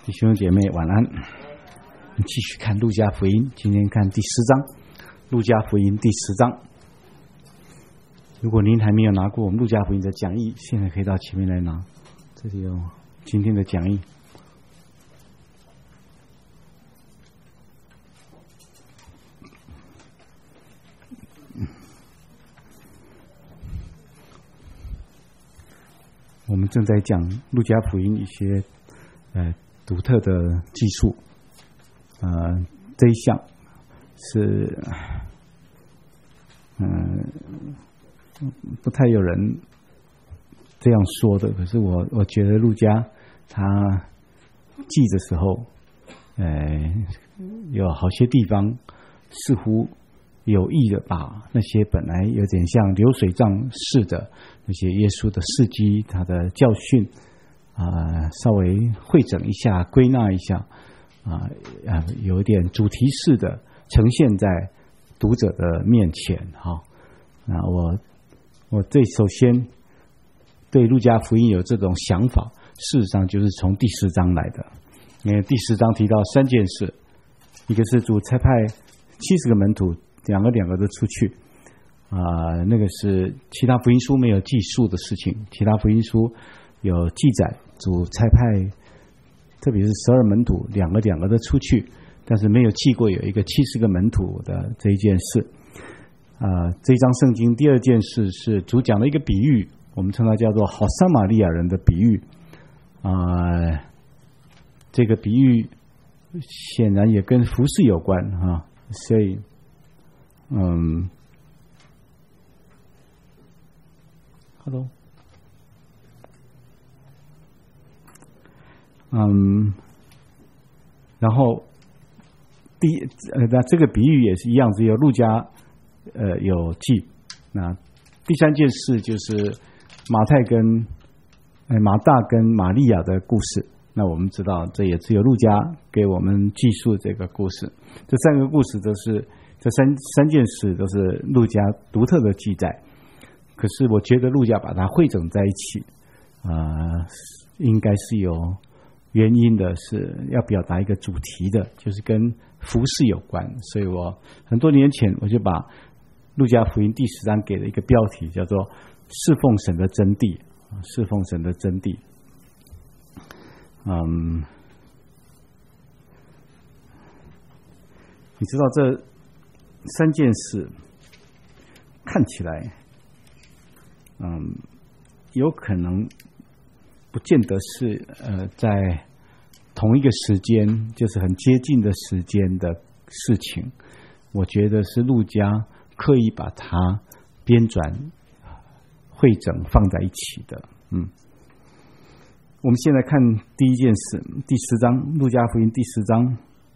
弟兄姐妹晚安。继续看路加福音，今天看第10章。路加福音第10章。如果您还没有拿过我们路加福音的讲义，现在可以到前面来拿。这里有今天的讲义。我们正在讲路加福音一些独特的技术，这一项是不太有人这样说的，可是我觉得路加他记的时候，有好些地方似乎有意的把那些本来有点像流水账式的那些耶稣的事迹、他的教训稍微汇整一下、归纳一下，有点主题式的呈现在读者的面前。那我首先对路加福音有这种想法，事实上就是从第10章来的。因为第10章提到3件事，一个是主差派70个门徒，两个都出去，那个是其他福音书没有记述的事情。其他福音书有记载主差派，特别是12门徒两个都出去，但是没有记过有一个70个门徒的这一件事。这一章圣经第2件事是主讲了一个比喻，我们称它叫做好撒玛利亚人的比喻。这个比喻显然也跟服事有关所以Hello。然后那这个比喻也是一样，只有路加有记。那第3件事就是马大跟玛利亚的故事。那我们知道，这也只有路加给我们记述这个故事。这3个故事都是这三件事都是路加独特的记载。可是我觉得路加把它汇整在一起，应该是有原因的，是要表达一个主题的，就是跟服事有关。所以我很多年前我就把路加福音第10章给了一个标题，叫做侍奉神的真谛。侍奉神的真谛。你知道这3件事看起来有可能不见得是在同一个时间，就是很接近的时间的事情。我觉得是路加刻意把它编纂汇整放在一起的。我们现在看第1件事，第10章，路加福音第10章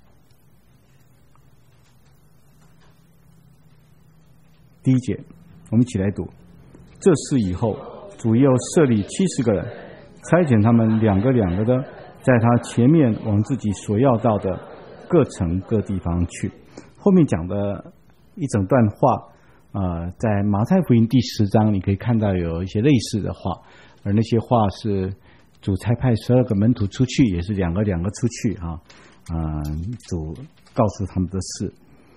第1节，我们一起来读。这事以后，主又设立70个人，差遣他们两个的，在他前面往自己所要到的各城各地方去。后面讲的一整段话，在马太福音第10章你可以看到有一些类似的话，而那些话是主差派12个门徒出去，也是两个出去主告诉他们的事。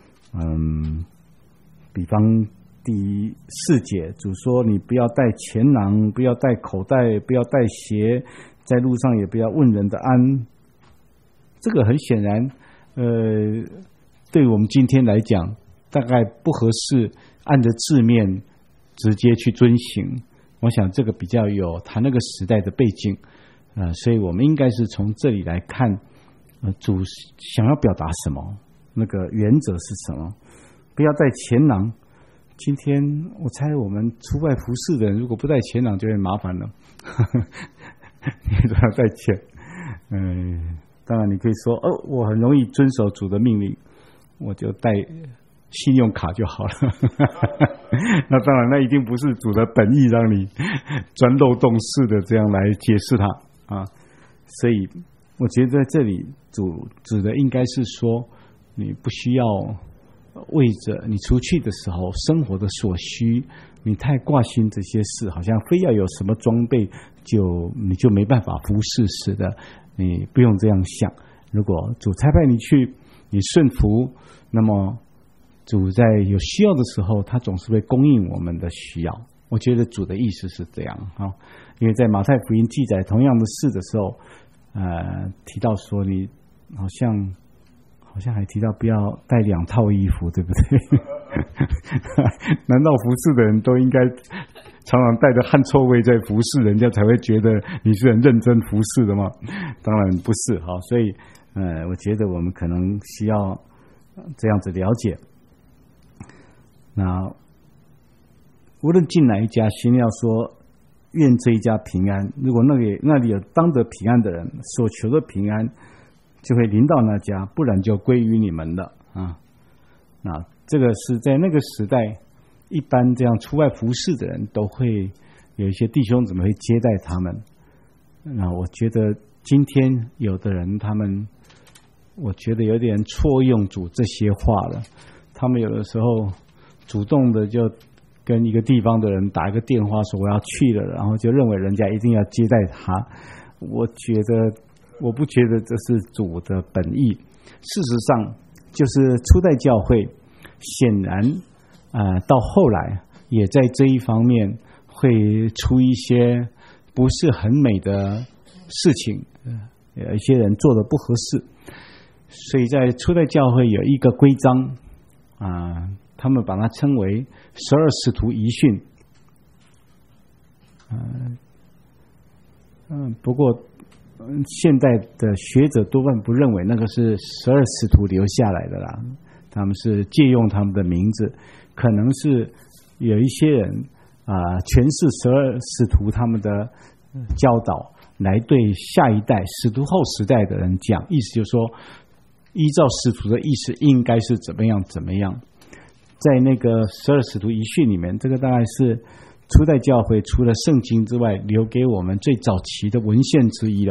比方第4节，主说你不要带钱囊，不要带口袋，不要带鞋，在路上也不要问人的安。这个很显然对我们今天来讲大概不合适按着字面直接去遵行。我想这个比较有他那个时代的背景，所以我们应该是从这里来看主想要表达什么，那个原则是什么。不要带钱囊。今天我猜我们出外服侍的人如果不带钱囊就会麻烦了你都要带钱。当然你可以说我很容易遵守主的命令，我就带信用卡就好了那当然那一定不是主的本意，让你钻漏洞式的这样来解释它所以我觉得在这里主指的应该是说，你不需要为着你出去的时候生活的所需，你太挂心这些事，好像非要有什么装备你就没办法服侍似的。 你不用这样想。如果主差派你去，你顺服，那么主在有需要的时候，他总是会供应我们的需要。我觉得主的意思是这样啊，因为在马太福音记载同样的事的时候，提到说你好像还提到不要带2套衣服，对不对？难道服侍的人都应该常常带着汗臭味在服侍，人家才会觉得你是很认真服侍的吗？当然不是。好，所以我觉得我们可能需要这样子了解。那无论进哪一家，先要说愿这一家平安。如果那里有当得平安的人，所求的平安就会临到那家，不然就归于你们了啊。那这个是在那个时代，一般这样出外服侍的人都会有一些弟兄姊妹会接待他们。那我觉得今天有的人他们，我觉得有点错用主这些话了。他们有的时候主动的就跟一个地方的人打一个电话说我要去了，然后就认为人家一定要接待他。我不觉得这是主的本意。事实上，就是初代教会显然到后来也在这一方面会出一些不是很美的事情，有一些人做的不合适，所以在初代教会有一个规章他们把它称为12使徒遗训。不过现代的学者多半不认为那个是12使徒留下来的啦，他们是借用他们的名字，可能是有一些人诠释12使徒他们的教导，来对下一代使徒后时代的人讲，意思就是说，依照使徒的意思应该是怎么样怎么样。在那个12使徒遗训里面，这个大概是初代教会除了圣经之外留给我们最早期的文献之一了，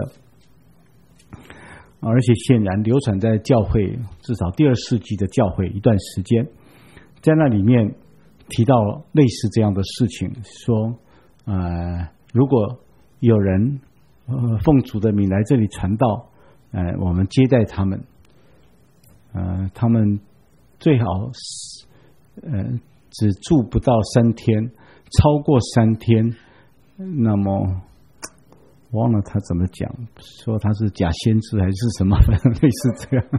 而且显然流传在教会至少第2世纪的教会一段时间。在那里面提到类似这样的事情，说如果有人奉主的名来这里传道，我们接待他们，他们最好只住不到3天，超过3天，那么忘了他怎么讲，说他是假先知还是什么，类似这样。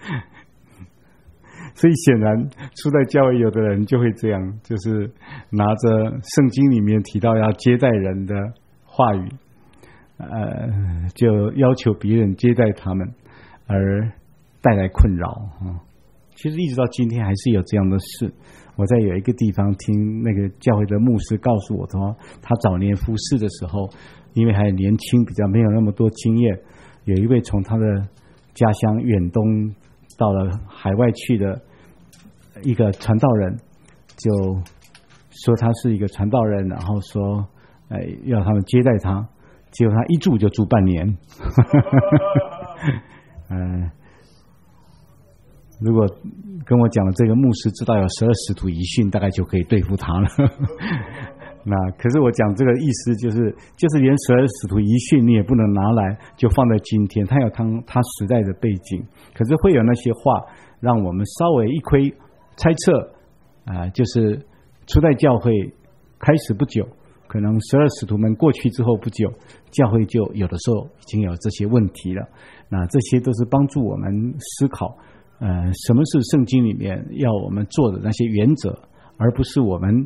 所以显然初代教会有的人就会这样，就是拿着圣经里面提到要接待人的话语，就要求别人接待他们，而带来困扰。其实一直到今天还是有这样的事。我在有一个地方听那个教会的牧师告诉我说，他早年服侍的时候，因为还年轻，比较没有那么多经验，有一位从他的家乡远东到了海外去的一个传道人，就说他是一个传道人，然后说要他们接待他，结果他一住就住半年。如果跟我讲的这个牧师知道有12使徒遗训，大概就可以对付他了。那可是我讲这个意思就是连12使徒遗训你也不能拿来就放在今天，它有它时代的背景，可是会有那些话让我们稍微一窥猜测，就是初代教会开始不久，可能12使徒们过去之后不久，教会就有的时候已经有这些问题了。那这些都是帮助我们思考什么是圣经里面要我们做的那些原则，而不是我们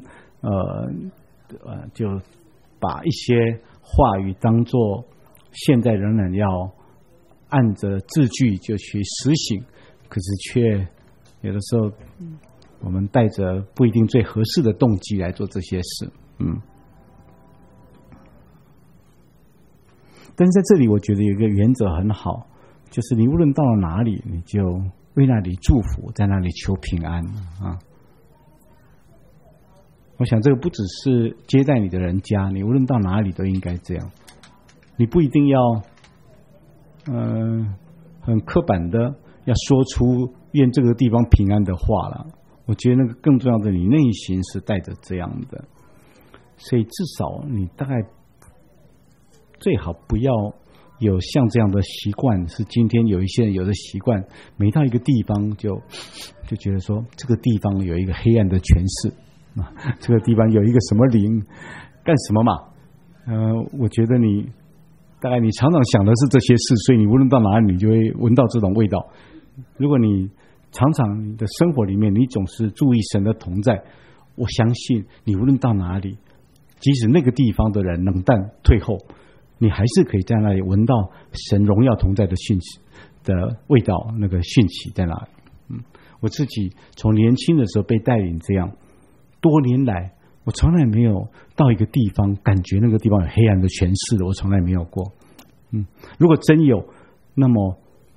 就把一些话语当作现在仍然要按着字句就去实行，可是却有的时候我们带着不一定最合适的动机来做这些事。但是在这里我觉得有一个原则很好，就是你无论到了哪里，你就为那里祝福，在那里求平安我想这个不只是接待你的人家，你无论到哪里都应该这样。你不一定要很刻板的要说出愿这个地方平安的话了。我觉得那个更重要的，你内心是带着这样的，所以至少你大概最好不要有像这样的习惯，是今天有一些人有的习惯，每到一个地方就觉得说这个地方有一个黑暗的权势啊，这个地方有一个什么灵干什么嘛？我觉得大概你常常想的是这些事，所以你无论到哪里，你就会闻到这种味道。如果你常常你的生活里面，你总是注意神的同在，我相信你无论到哪里，即使那个地方的人冷淡退后，你还是可以在那里闻到神荣耀同在的讯息的味道，那个讯息在哪里？我自己从年轻的时候被带领这样，多年来我从来没有到一个地方感觉那个地方有黑暗的权势的，我从来没有过。如果真有，那么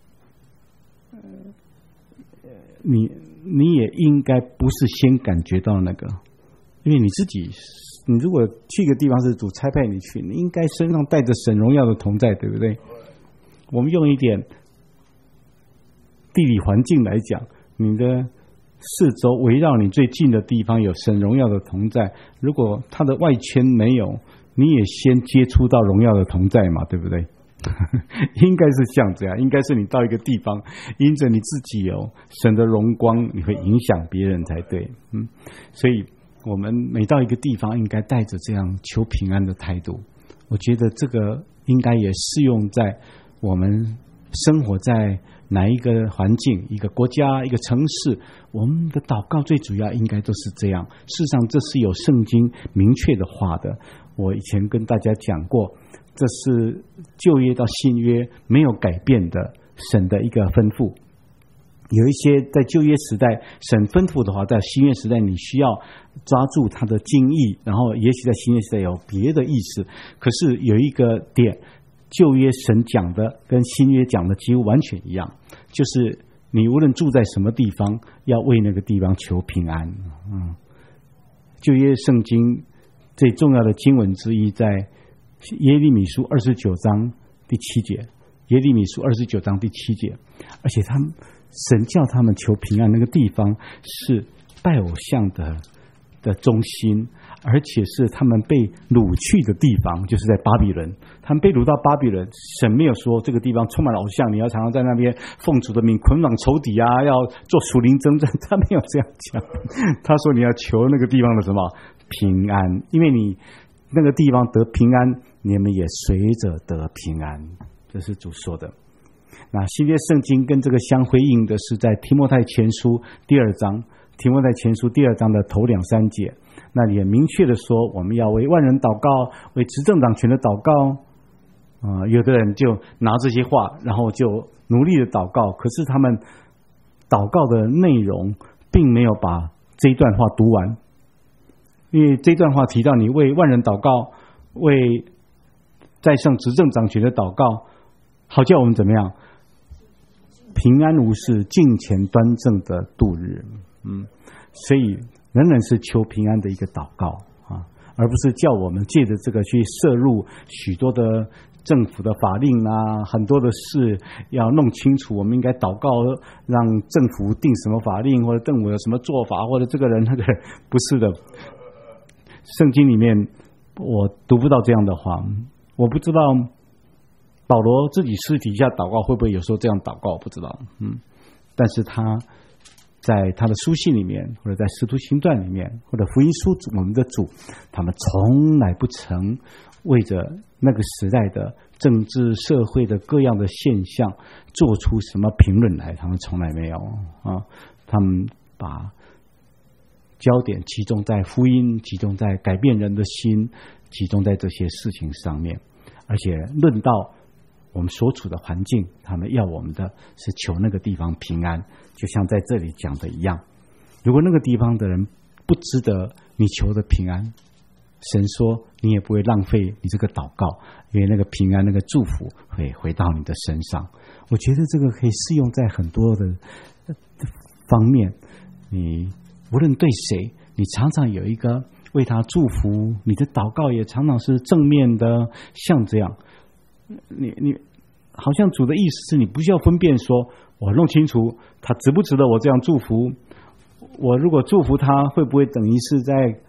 你也应该不是先感觉到那个，因为你如果去一个地方是主差派你去，你应该身上带着神荣耀的同在，对不对？我们用一点地理环境来讲，你的四周围绕你最近的地方有神荣耀的同在，如果它的外圈没有，你也先接触到荣耀的同在嘛，对不对？应该是像这样，应该是你到一个地方，因着你自己有神的荣光，你会影响别人才对。所以我们每到一个地方，应该带着这样求平安的态度。我觉得这个应该也适用在我们生活在哪一个环境、一个国家、一个城市，我们的祷告最主要应该都是这样。事实上，这是有圣经明确的话的。我以前跟大家讲过，这是旧约到新约没有改变的神的一个吩咐。有一些在旧约时代神吩咐的话，在新约时代你需要抓住它的精义，然后也许在新约时代有别的意思。可是有一个点，旧约神讲的跟新约讲的几乎完全一样，就是你无论住在什么地方，要为那个地方求平安。旧约圣经最重要的经文之一，在耶利米书29章第7节，耶利米书29章第7节，而且神叫他们求平安，那个地方是拜偶像的中心，而且是他们被掳去的地方，就是在巴比伦。他们被掳到巴比伦，神没有说这个地方充满了偶像，你要常常在那边奉主的名捆绑仇敌啊，要做属灵征战，他没有这样讲。他说你要求那个地方的什么平安，因为你那个地方得平安，你们也随着得平安，这是主说的。那新约圣经跟这个相辉映的是在提摩太前书第2章，提摩太前书第2章的头2、3节，那里也明确的说，我们要为万人祷告，为执政掌权的祷告。有的人就拿这些话，然后就努力的祷告，可是他们祷告的内容并没有把这一段话读完，因为这段话提到你为万人祷告，为在上执政掌权的祷告，好叫我们怎么样平安无事，敬虔端正的度日。所以仍然是求平安的一个祷告啊，而不是叫我们借着这个去摄入许多的政府的法令啊，很多的事要弄清楚，我们应该祷告让政府定什么法令，或者政府有什么做法，或者这个人那个人，不是的。圣经里面我读不到这样的话，我不知道保罗自己私底下祷告会不会有时候这样祷告，不知道。但是他在他的书信里面，或者在使徒行传里面，或者福音书我们的主，他们从来不曾为着那个时代的政治社会的各样的现象做出什么评论来，他们从来没有啊。他们把焦点集中在福音，集中在改变人的心，集中在这些事情上面，而且论到我们所处的环境，他们要我们的是求那个地方平安，就像在这里讲的一样。如果那个地方的人不值得你求的平安，神说你也不会浪费你这个祷告，因为那个平安那个祝福会回到你的身上。我觉得这个可以适用在很多的方面，你无论对谁，你常常有一个为他祝福，你的祷告也常常是正面的，像这样。你好像主的意思是你不需要分辨说，我弄清楚他值不值得我这样祝福，我如果祝福他会不会等于是在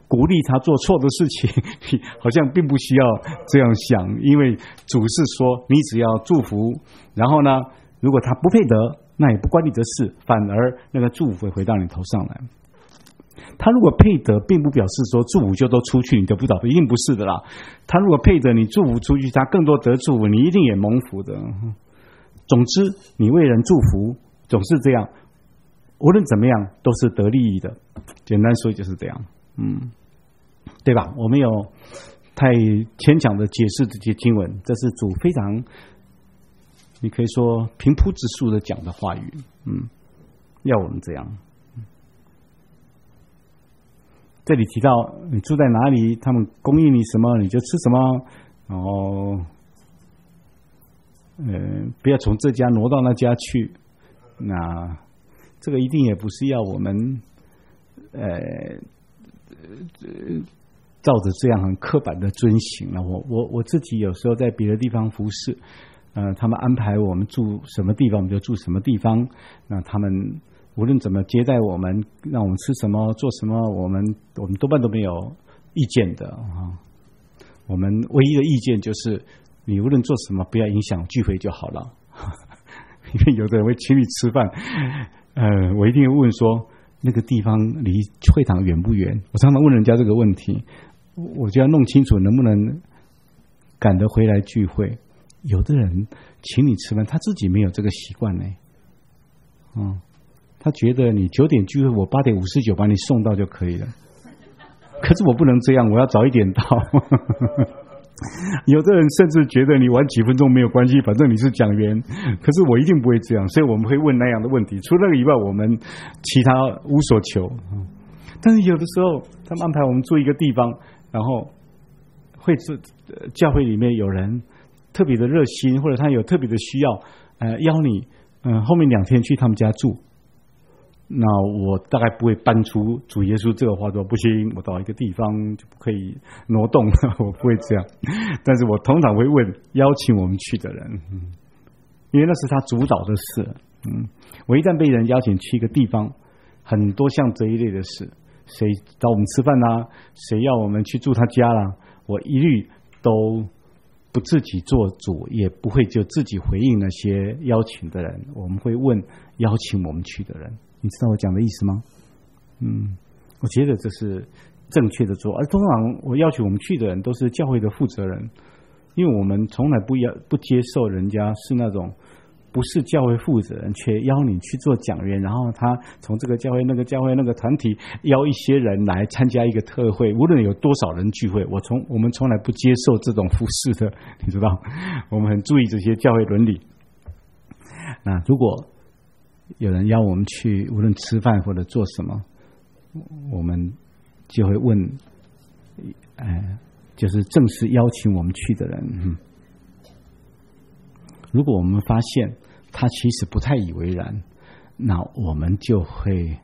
鼓励他做错的事情，好像并不需要这样想，因为主是说你只要祝福，然后呢，如果他不配得，那也不关你的事，反而那个祝福会回到你头上来。他如果配得，并不表示说祝福就都出去，你得不到，一定不是的啦。他如果配得，你祝福出去，他更多得祝福，你一定也蒙福的。总之，你为人祝福总是这样，无论怎么样都是得利益的。简单说就是这样，对吧？我没有太牵强的解释这些经文，这是主非常，你可以说平铺直述的讲的话语，要我们这样。这里提到你住在哪里，他们供应你什么你就吃什么，然后不要从这家挪到那家去。那这个一定也不是要我们照着这样很刻板的遵行了。我自己有时候在别的地方服侍，他们安排我们住什么地方，我们就住什么地方。那他们无论怎么接待我们，让我们吃什么做什么，我们多半都没有意见的啊。我们唯一的意见就是，你无论做什么，不要影响聚会就好了。因为有的人会请你吃饭，我一定会问说，那个地方离会堂远不远？我常常问人家这个问题，我就要弄清楚能不能赶得回来聚会。有的人请你吃饭，他自己没有这个习惯呢，他觉得你9点聚会，我8点59把你送到就可以了。可是我不能这样，我要早一点到。有的人甚至觉得你晚几分钟没有关系，反正你是讲员。可是我一定不会这样，所以我们会问那样的问题。除了那个以外，我们其他无所求。但是有的时候，他们安排我们住一个地方，然后会教会里面有人特别的热心，或者他有特别的需要，邀你，后面2天去他们家住。那我大概不会搬出主耶稣这个话说不行，我到一个地方就不可以挪动，我不会这样。但是我通常会问邀请我们去的人，因为那是他主导的事。我一旦被人邀请去一个地方，很多像这一类的事，谁找我们吃饭啦，谁要我们去住他家啦，我一律都不自己做主，也不会就自己回应那些邀请的人，我们会问邀请我们去的人。你知道我讲的意思吗？我觉得这是正确的做。而通常我邀请我们去的人都是教会的负责人，因为我们从来不接受人家是那种不是教会负责人却邀你去做讲员，然后他从这个教会那个教会那个团体邀一些人来参加一个特会，无论有多少人聚会，我们从来不接受这种服事的，你知道，我们很注意这些教会伦理。那如果有人邀我们去，无论吃饭或者做什么，我们就会问，就是正式邀请我们去的人，如果我们发现他其实不太以为然，那我们就会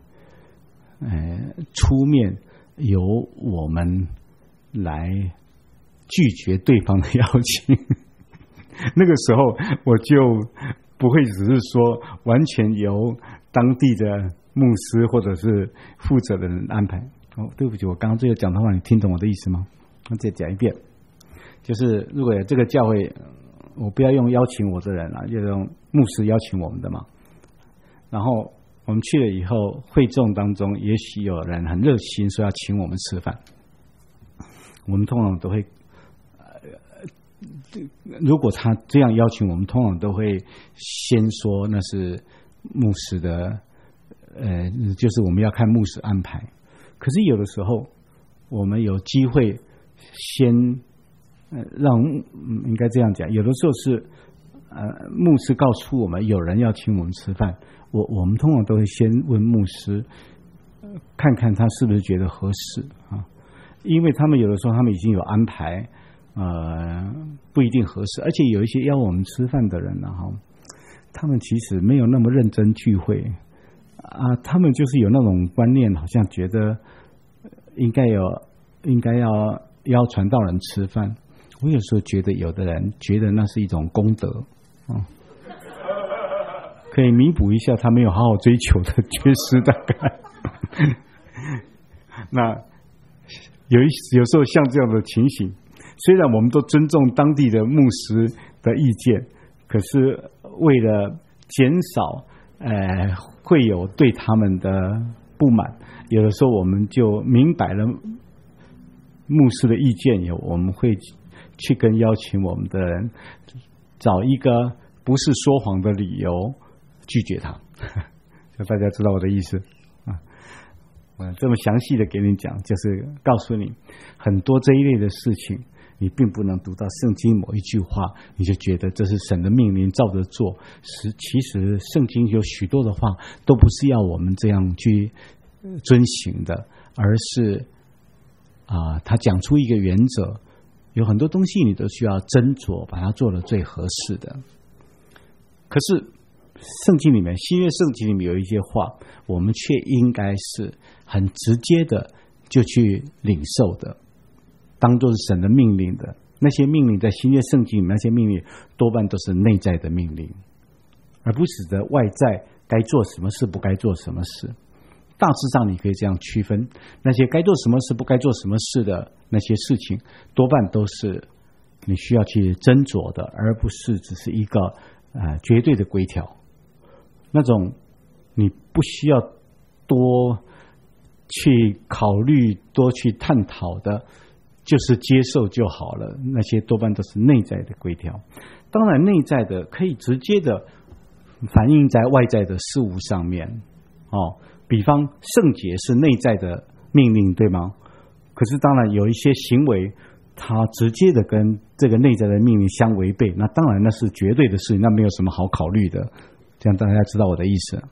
出面由我们来拒绝对方的邀请。那个时候我就不会只是说完全由当地的牧师或者是负责的人安排。对不起，我刚刚最后讲的话你听懂我的意思吗？我再讲一遍，就是如果有这个教会，我不要用邀请我的人了，就用牧师邀请我们的嘛。然后我们去了以后，会众当中也许有人很热心说要请我们吃饭，我们通常都会如果他这样邀请我们，通常都会先说那是牧师的，就是我们要看牧师安排。可是有的时候，我们有机会先让应该这样讲，有的时候是牧师告诉我们有人要请我们吃饭，我们通常都会先问牧师，看看他是不是觉得合适啊，因为他们有的时候他们已经有安排。不一定合适，而且有一些邀我们吃饭的人呢，他们其实没有那么认真聚会啊，他们就是有那种观念，好像觉得应该要邀传道人吃饭。我有时候觉得有的人觉得那是一种功德可以弥补一下他没有好好追求的缺失大概。那有时候像这样的情形，虽然我们都尊重当地的牧师的意见，可是为了减少会有对他们的不满，有的时候我们就明白了牧师的意见以后，我们会去跟邀请我们的人找一个不是说谎的理由拒绝他。大家知道我的意思啊？我这么详细的给你讲，就是告诉你很多这一类的事情，你并不能读到圣经某一句话你就觉得这是神的命令照着做。其实圣经有许多的话都不是要我们这样去遵行的，而是他讲出一个原则，有很多东西你都需要斟酌，把它做得最合适的。可是圣经里面，新约圣经里面有一些话，我们却应该是很直接的就去领受的，当作是神的命令的。那些命令在新约圣经里面，那些命令多半都是内在的命令，而不是的外在该做什么事不该做什么事。大致上你可以这样区分，那些该做什么事不该做什么事的那些事情，多半都是你需要去斟酌的，而不是只是一个绝对的规条。那种你不需要多去考虑、多去探讨的，就是接受就好了。那些多半都是内在的规条。当然，内在的可以直接的反映在外在的事物上面。比方圣洁是内在的命令，对吗？可是当然有一些行为，它直接的跟这个内在的命令相违背，那当然那是绝对的事情，那没有什么好考虑的。这样大家知道我的意思。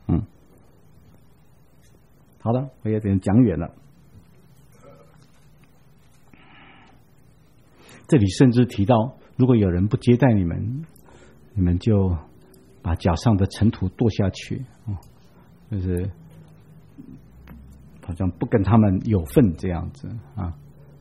好了，我有点讲远了。这里甚至提到，如果有人不接待你们，你们就把脚上的尘土跺下去，就是好像不跟他们有份这样子啊。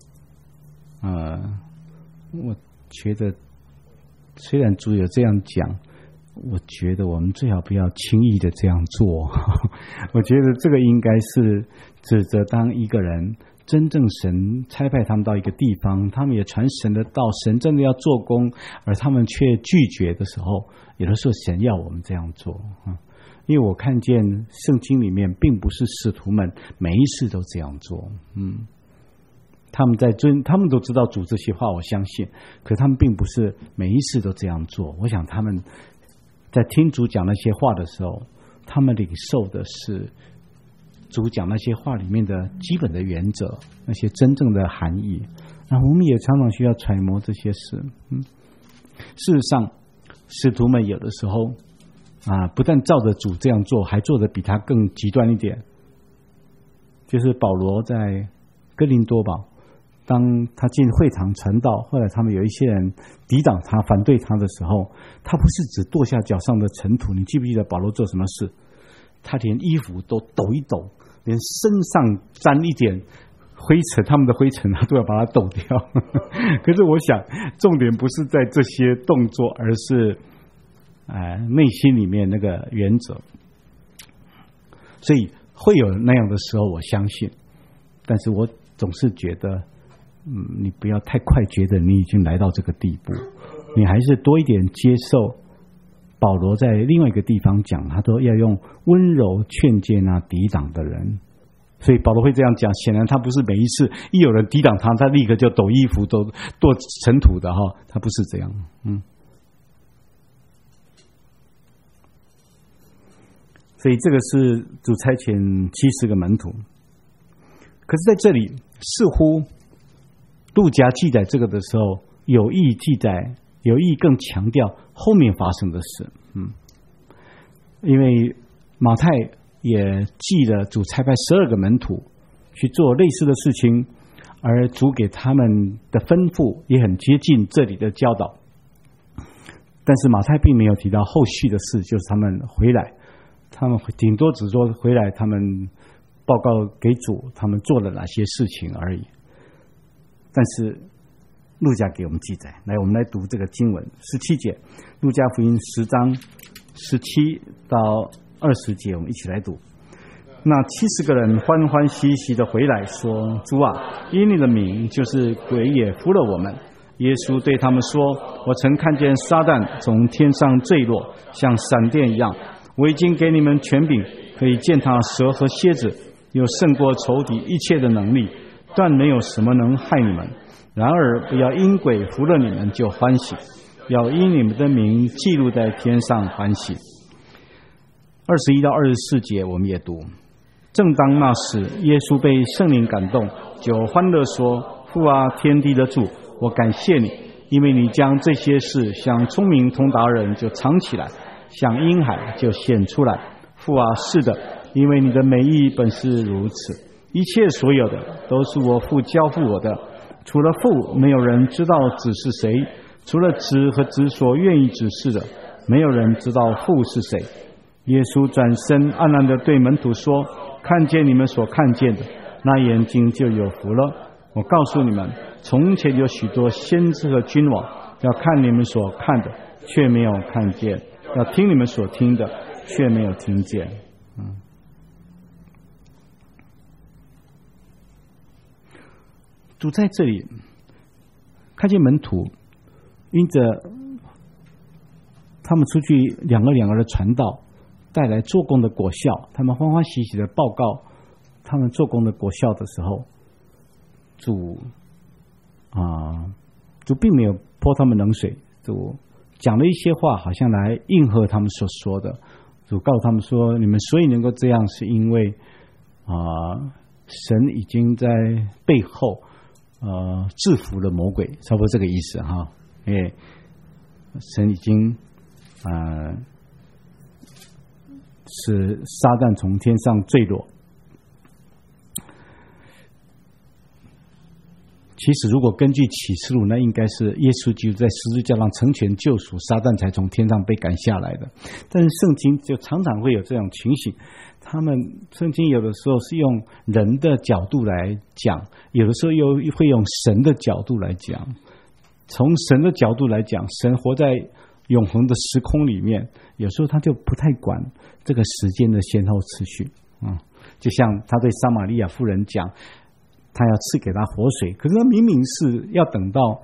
我觉得虽然主有这样讲，我觉得我们最好不要轻易的这样做。我觉得这个应该是指着当一个人真正神差派他们到一个地方，他们也传神的道，神真的要做工，而他们却拒绝的时候，有的时候神要我们这样做。因为我看见圣经里面并不是使徒们每一次都这样做。他们都知道主这些话，我相信，可他们并不是每一次都这样做。我想他们在听主讲那些话的时候，他们领受的是主讲那些话里面的基本的原则，那些真正的含义。那我们也常常需要揣摩这些事。事实上，使徒们有的时候不但照着主这样做，还做得比他更极端一点。就是保罗在哥林多吧，当他进会堂传道，后来他们有一些人抵挡他、反对他的时候，他不是只跺下脚上的尘土。你记不记得保罗做什么事？他连衣服都抖一抖，连身上沾一点灰尘，他们的灰尘他都要把它抖掉。可是我想重点不是在这些动作，而是内心里面那个原则。所以会有那样的时候，我相信，但是我总是觉得你不要太快觉得你已经来到这个地步，你还是多一点接受保罗在另外一个地方讲，他都要用温柔劝诫那抵挡的人。所以保罗会这样讲，显然他不是每一次一有人抵挡他，他立刻就抖衣服都跺尘土的他不是这样。所以这个是主差遣70个门徒。可是在这里似乎路加记载这个的时候，有意记载，有意更强调后面发生的事。因为马太也记了主差派12个门徒去做类似的事情，而主给他们的吩咐也很接近这里的教导。但是马太并没有提到后续的事，就是他们回来，他们顶多只说回来他们报告给主他们做了哪些事情而已。但是路加给我们记载，来，我们来读这个经文17节，路加福音10章17到20节，我们一起来读。 那70个人欢欢喜喜的回来说：主啊，因你的名，就是鬼也服了我们。耶稣对他们说：我曾看见撒旦从天上坠落，像闪电一样。我已经给你们权柄，可以践踏蛇和蝎子，有胜过仇敌一切的能力，但没有什么能害你们。然而不要因鬼服了你们就欢喜，要因你们的名记录在天上欢喜。21到24节我们也读：正当那时，耶稣被圣灵感动，就欢乐说：父啊，天地的主，我感谢你，因为你将这些事向聪明通达人就藏起来，向婴孩就显出来。父啊，是的，因为你的美意本是如此。一切所有的都是我父交付我的，除了父，没有人知道子是谁；除了子和子所愿意指示的，没有人知道父是谁。耶稣转身暗暗地对门徒说：看见你们所看见的，那眼睛就有福了。我告诉你们，从前有许多先知和君王，要看你们所看的，却没有看见；要听你们所听的，却没有听见。主在这里看见门徒因着他们出去两个的传道，带来做工的果效，他们欢欢喜喜的报告他们做工的果效的时候，主并没有泼他们冷水，主讲了一些话，好像来应和他们所说的。主告诉他们说：你们所以能够这样，是因为神已经在背后制服了魔鬼，差不多这个意思哈。因为神已经使撒旦从天上坠落。其实如果根据启示录，那应该是耶稣基督在十字架上成全救赎，撒旦才从天上被赶下来的。但是圣经就常常会有这种情形，他们圣经有的时候是用人的角度来讲，有的时候又会用神的角度来讲。从神的角度来讲，神活在永恒的时空里面，有时候他就不太管这个时间的先后次序。就像他对撒玛利亚妇人讲，他要赐给他活水，可是他明明是要等到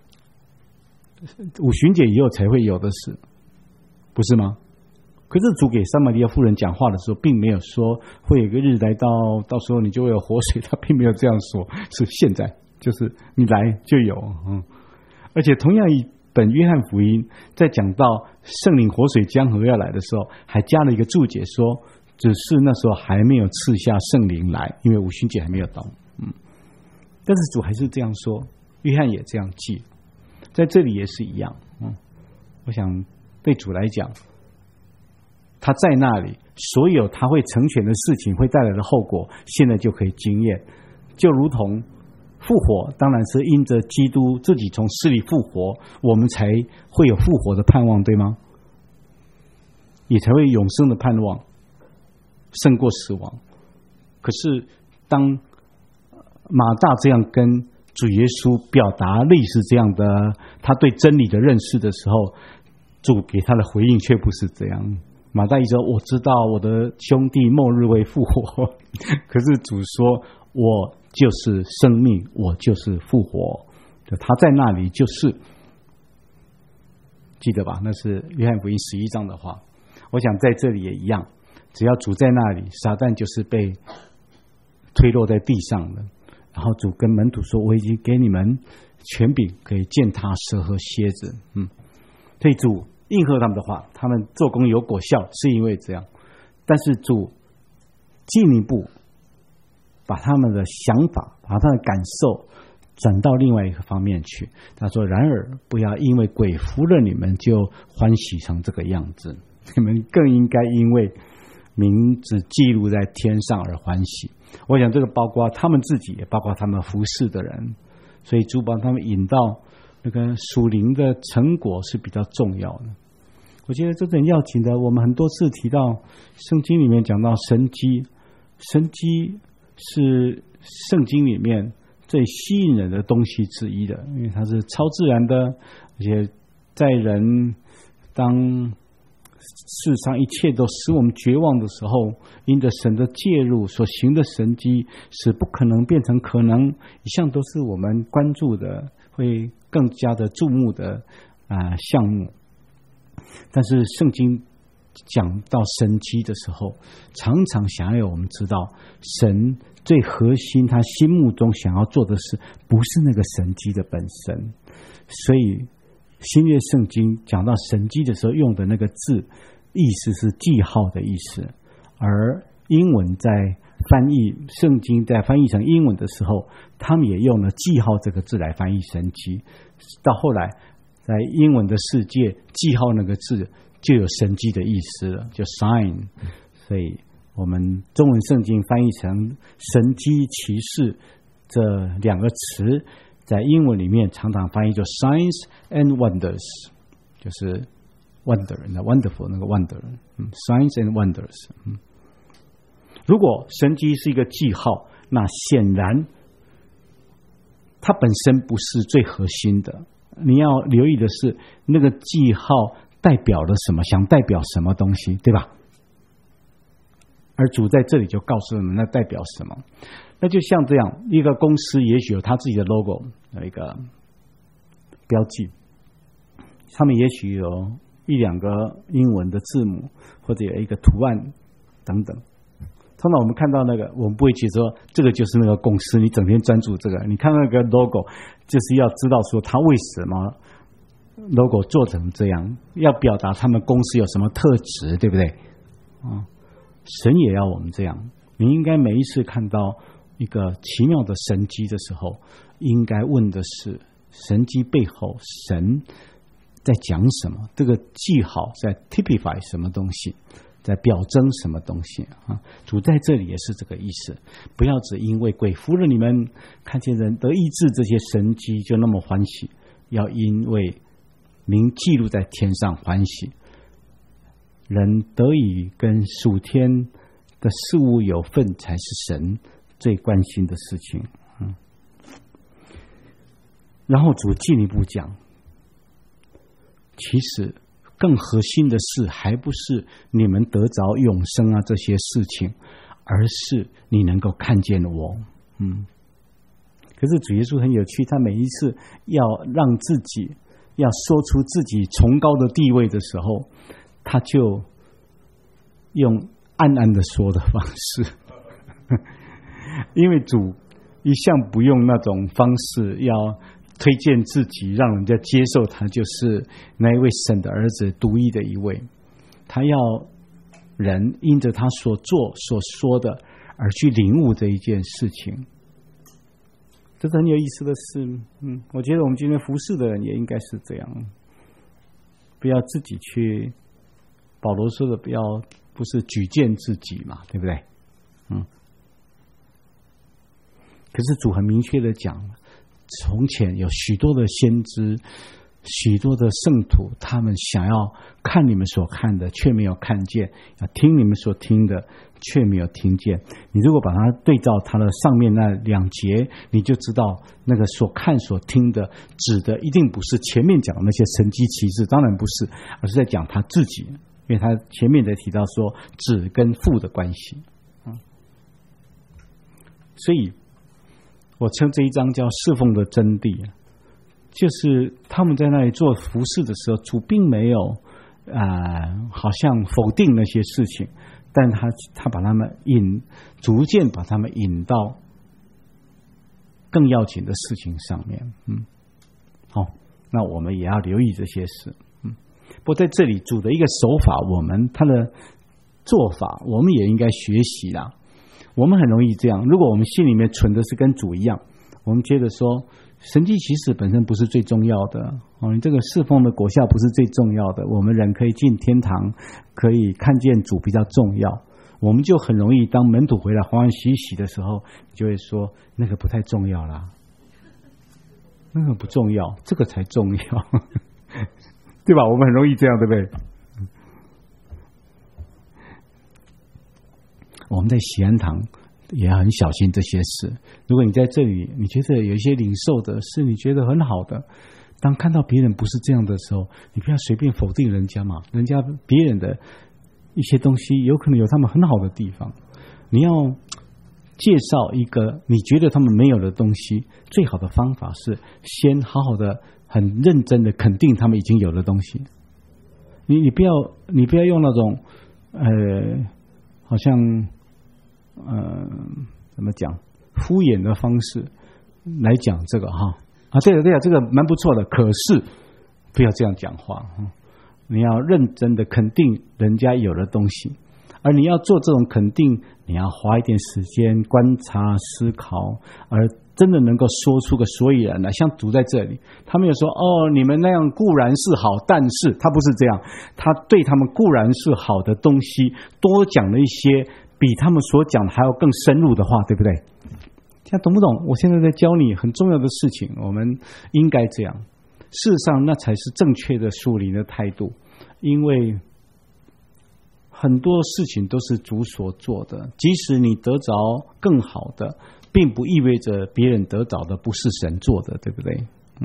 五旬节以后才会有的事，不是吗？可是主给撒玛利亚妇人讲话的时候，并没有说会有一个日来到时候你就会有活水，他并没有这样说，是现在，就是你来就有。而且同样一本约翰福音在讲到圣灵活水江河要来的时候，还加了一个注解说，只是那时候还没有赐下圣灵来，因为五旬节还没有到。但是主还是这样说，约翰也这样记，在这里也是一样。我想对主来讲，他在那里，所有他会成全的事情会带来的后果，现在就可以经验。就如同复活，当然是因着基督自己从死里复活，我们才会有复活的盼望，对吗？也才会永生的盼望，胜过死亡。可是当马大这样跟主耶稣表达类似这样的他对真理的认识的时候，主给他的回应却不是这样。马大一说：我知道我的兄弟末日会复活，可是主说：我就是生命，我就是复活。他在那里就是，记得吧？那是约翰福音11章的话。我想在这里也一样，只要主在那里，撒旦就是被推落在地上的。然后主跟门徒说：我已经给你们权柄，可以践踏蛇和蝎子。所以主应和他们的话，他们做工有果效，是因为这样。但是主进一步把他们的想法，把他们的感受转到另外一个方面去。他说：然而不要因为鬼服了你们就欢喜成这个样子，你们更应该因为名字记录在天上而欢喜。我想这个包括他们自己，也包括他们服侍的人。所以主把他们引到那个属灵的成果是比较重要的。我觉得这很要紧的。我们很多次提到圣经里面讲到神迹，神迹是圣经里面最吸引人的东西之一的，因为它是超自然的，而且在人当事实上一切都使我们绝望的时候，因着神的介入所行的神迹，使不可能变成可能，一向都是我们关注的，会更加的注目的项目。但是圣经讲到神迹的时候，常常想要我们知道，神最核心他心目中想要做的事，不是那个神迹的本身。所以新约圣经讲到神迹的时候用的那个字，意思是记号的意思，而英文在翻译圣经在翻译成英文的时候，他们也用了记号这个字来翻译神迹。到后来在英文的世界，记号那个字就有神迹的意思了，就 sign。 所以我们中文圣经翻译成神迹奇事这两个词，在英文里面常常翻译作 signs and wonders， 就是 wonder 那 wonderful 那个 wonder， signs and wonders。 如果神迹是一个记号，那显然它本身不是最核心的。你要留意的是那个记号代表了什么，想代表什么东西，对吧？而主在这里就告诉我们那代表什么。那就像这样，一个公司也许有他自己的 logo， 有一个标记，上面也许有一两个英文的字母，或者有一个图案等等。通常我们看到那个，我们不会觉得说这个就是那个公司，你整天专注这个，你看那个 logo 就是要知道说他为什么 logo 做成这样，要表达他们公司有什么特质，对不对？神也要我们这样。你应该每一次看到一个奇妙的神迹的时候，应该问的是神迹背后神在讲什么，这个记号在 typify 什么东西，在表征什么东西啊？主在这里也是这个意思，不要只因为鬼服了你们，看见人得医治这些神迹就那么欢喜，要因为名记录在天上欢喜，人得以跟属天的事物有份，才是神最关心的事情。然后主进一步讲，其实更核心的事还不是你们得着永生啊这些事情，而是你能够看见我。可是主耶稣很有趣，他每一次要让自己要说出自己崇高的地位的时候，他就用暗暗的说的方式因为主一向不用那种方式要推荐自己，让人家接受他就是那一位神的儿子，独一的一位。他要人因着他所做所说的而去领悟这一件事情，这是很有意思的事。我觉得我们今天服侍的人也应该是这样，不要自己去，保罗说的不是举荐自己嘛，对不对？可是主很明确的讲，从前有许多的先知，许多的圣徒，他们想要看你们所看的，却没有看见；要听你们所听的，却没有听见。你如果把它对照它的上面那两节，你就知道那个所看所听的，指的一定不是前面讲的那些神迹奇事，当然不是，而是在讲他自己。因为他前面的提到说子跟父的关系，所以我称这一章叫侍奉的真谛，就是他们在那里做服事的时候，主并没有好像否定那些事情，但他把他们逐渐把他们引到更要紧的事情上面。好，那我们也要留意这些事。不过在这里主的一个手法，他的做法我们也应该学习啦。我们很容易这样，如果我们心里面存的是跟主一样，我们接着说神迹奇事本身不是最重要的，你这个侍奉的果效不是最重要的，我们人可以进天堂，可以看见主比较重要。我们就很容易当门徒回来欢欢喜喜的时候，就会说那个不太重要啦，那个不重要，这个才重要对吧？我们很容易这样，对不对？我们在喜安堂也很小心这些事。如果你在这里，你觉得有一些领受的是你觉得很好的， 当看到别人不是这样的时候，你不要随便否定人家嘛，人家别人的一些东西有可能有他们很好的地方，你要介绍一个你觉得他们没有的东西，最好的方法是先好好的很认真的肯定他们已经有的东西。你不要用那种好像怎么讲敷衍的方式来讲这个哈啊，对了，这个蛮不错的，可是不要这样讲话，你要认真的肯定人家有的东西，而你要做这种肯定，你要花一点时间观察思考，而真的能够说出个所以然来。像主在这里，他没有说你们那样固然是好，但是他不是这样，他对他们固然是好的东西多讲了一些比他们所讲的还要更深入的话，对不对？这样懂不懂？我现在在教你很重要的事情，我们应该这样。事实上，那才是正确的属灵的态度，因为很多事情都是主所做的，即使你得着更好的，并不意味着别人得着的不是神做的，对不对？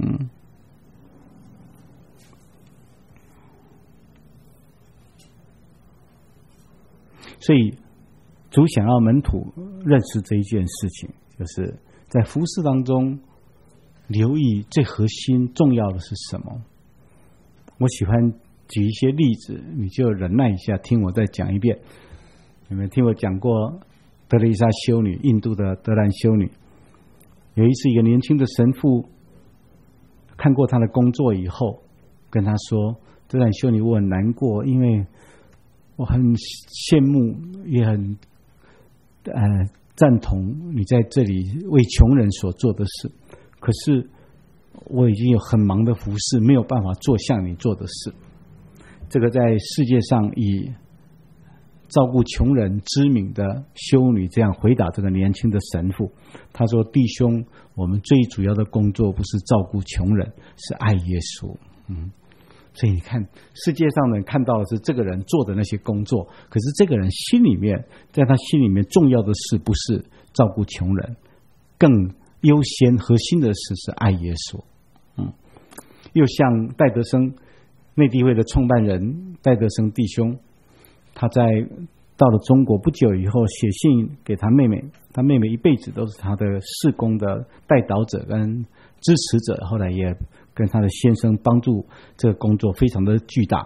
所以主想要门徒认识这一件事情，就是在服事当中留意最核心重要的是什么。我喜欢举一些例子，你就忍耐一下，听我再讲一遍。你们听我讲过德蕾莎修女，印度的德兰修女。有一次，一个年轻的神父看过她的工作以后，跟她说：“德兰修女，我很难过，因为我很羡慕，也很赞同你在这里为穷人所做的事。可是我已经有很忙的服事，没有办法做像你做的事。”这个在世界上以照顾穷人知名的修女这样回答这个年轻的神父，他说：“弟兄，我们最主要的工作不是照顾穷人，是爱耶稣。”所以你看，世界上人看到的是这个人做的那些工作，可是这个人心里面，在他心里面重要的事不是照顾穷人，更优先核心的事是爱耶稣。又像戴德生内地会的创办人戴德生弟兄，他在到了中国不久以后写信给他妹妹，他妹妹一辈子都是他的事工的代祷者跟支持者，后来也跟他的先生帮助这个工作非常的巨大。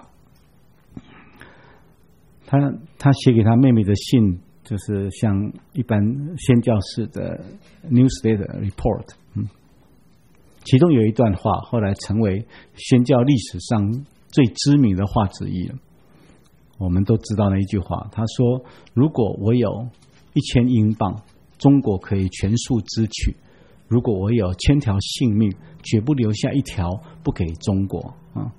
他写给他妹妹的信就是像一般宣教士的 newsletter report，其中有一段话后来成为宣教历史上最知名的话之一了。我们都知道那一句话，他说：“如果我有1000英镑，中国可以全数支取；如果我有1000条性命，绝不留下一条不给中国。”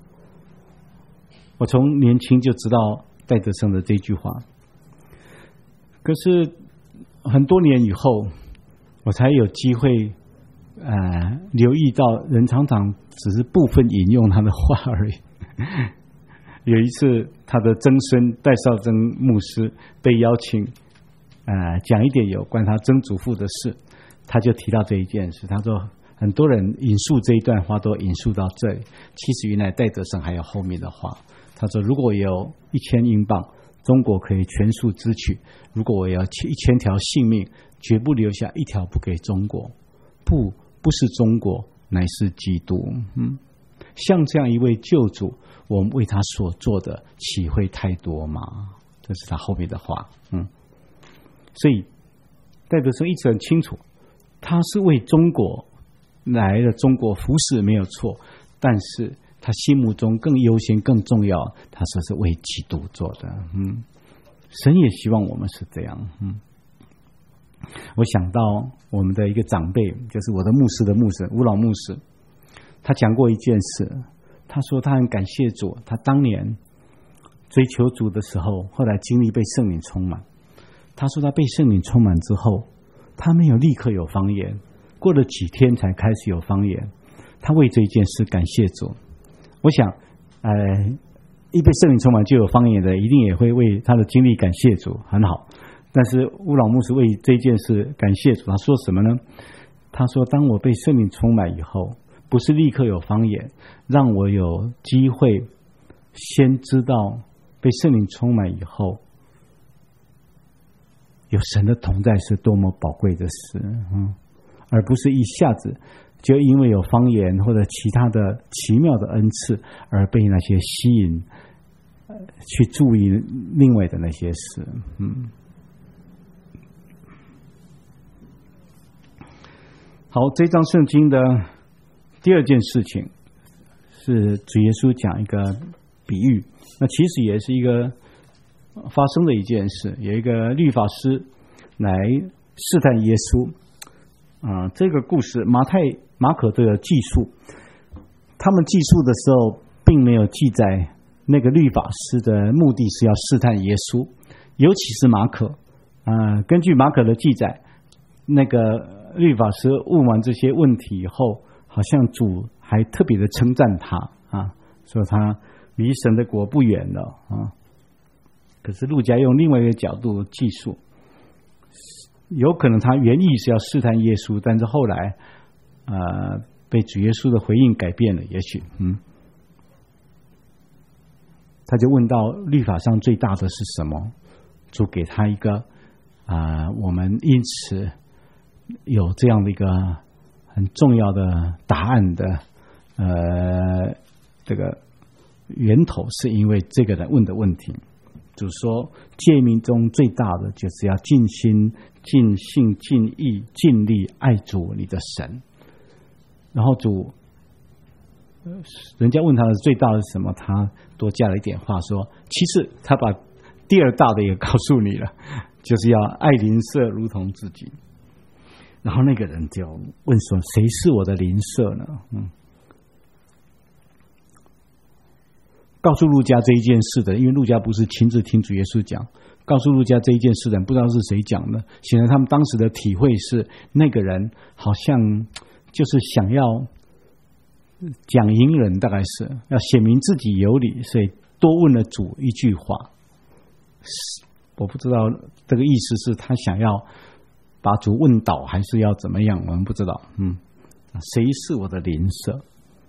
我从年轻就知道戴德生的这句话，可是很多年以后，我才有机会留意到人常常只是部分引用他的话而已。有一次，他的曾孙戴绍曾牧师被邀请讲一点有关他曾祖父的事，他就提到这一件事。他说很多人引述这一段话都引述到这里，其实原来戴德生还有后面的话。他说：“如果有1000英镑，中国可以全数支取；如果我有1000条性命，绝不留下一条不给中国。不是中国，乃是基督。”像这样一位救主，我们为他所做的岂会太多吗？这是他后面的话。所以戴德生一直很清楚，他是为中国来了中国服侍没有错，但是他心目中更优先更重要，他说是为基督做的。神也希望我们是这样。我想到我们的一个长辈，就是我的牧师的牧师吴老牧师，他讲过一件事，他说他很感谢主，他当年追求主的时候，后来经历被圣灵充满。他说他被圣灵充满之后，他没有立刻有方言，过了几天才开始有方言。他为这一件事感谢主。我想一被圣灵充满就有方言的，一定也会为他的经历感谢主，很好。但是吴老牧师为这件事感谢主，他说什么呢？他说：“当我被圣灵充满以后， 不是立刻有方言，让我有机会先知道被圣灵充满以后，有神的同在是多么宝贵的事，而不是一下子就因为有方言或者其他的奇妙的恩赐而被那些吸引，去注意另外的那些事。好，这章圣经的第二件事情是主耶稣讲一个比喻，那其实也是一个发生的一件事，有一个律法师来试探耶稣。这个故事马可都有记述，他们记述的时候并没有记载那个律法师的目的是要试探耶稣，尤其是马可。根据马可的记载，那个律法师问完这些问题以后，好像主还特别的称赞他说他离神的国不远了可是路加用另外一个角度记述，有可能他原意是要试探耶稣，但是后来被主耶稣的回应改变了，也许他就问到律法上最大的是什么？主给他一个我们因此有这样的一个很重要的答案的这个源头，是因为这个人问的问题。主说诫命中最大的就是要尽心尽性尽意尽力爱主你的神。然后人家问他的最大的是什么，他多加了一点话说，其实他把第二大的也告诉你了，就是要爱邻舍如同自己。然后那个人就问说，谁是我的邻舍呢？告诉路加这一件事的，因为路加不是亲自听主耶稣讲，告诉路加这一件事的人不知道是谁讲的，显然他们当时的体会是那个人好像就是想要讲隐忍，大概是要显明自己有理，所以多问了主一句话。我不知道这个意思是他想要把主问倒，还是要怎么样，我们不知道。谁是我的邻舍？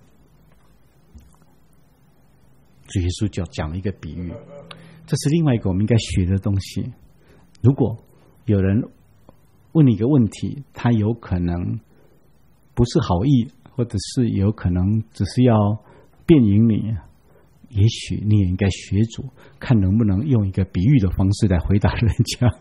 主耶稣就讲了一个比喻，这是另外一个我们应该学的东西。如果有人问你一个问题，他有可能不是好意，或者是有可能只是要辩赢你，也许你也应该学主，看能不能用一个比喻的方式来回答人家。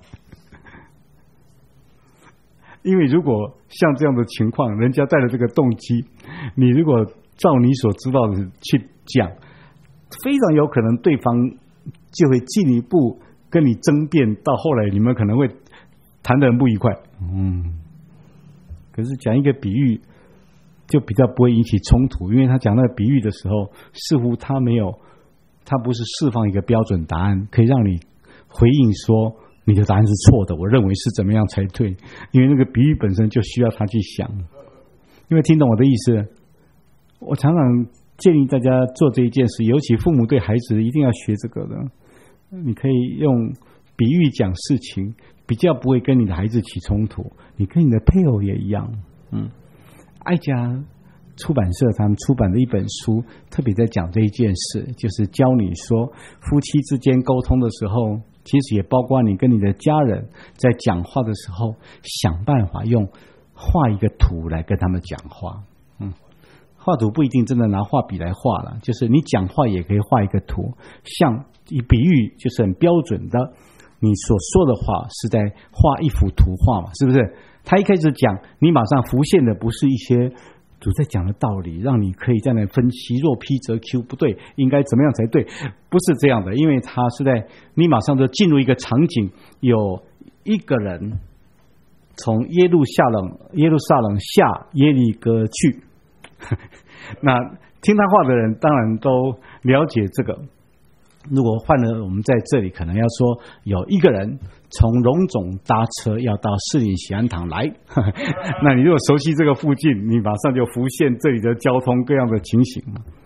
因为如果像这样的情况，人家带着这个动机，你如果照你所知道的去讲，非常有可能对方就会进一步跟你争辩，到后来你们可能会谈得很不愉快。可是讲一个比喻就比较不会引起冲突，因为他讲那个比喻的时候，似乎他不是释放一个标准答案，可以让你回应说你的答案是错的，我认为是怎么样才对，因为那个比喻本身就需要他去想。因为听懂我的意思，我常常建议大家做这一件事，尤其父母对孩子一定要学这个的。你可以用比喻讲事情，比较不会跟你的孩子起冲突，你跟你的配偶也一样。爱家出版社他们出版的一本书特别在讲这一件事，就是教你说夫妻之间沟通的时候，其实也包括你跟你的家人在讲话的时候，想办法用画一个图来跟他们讲话。画图不一定真的拿画笔来画了，就是你讲话也可以画一个图，像以比喻就是很标准的，你所说的话是在画一幅图画嘛，是不是？他一开始讲，你马上浮现的不是一些主在讲的道理，让你可以在那分析，若 P 则 Q 不对，应该怎么样才对，不是这样的，因为他是在你马上就进入一个场景，有一个人从耶路撒冷下耶利哥去。那听他话的人当然都了解这个。如果换了我们在这里，可能要说有一个人从荣总搭车要到士林喜安堂来，那你如果熟悉这个附近，你马上就浮现这里的交通各样的情形。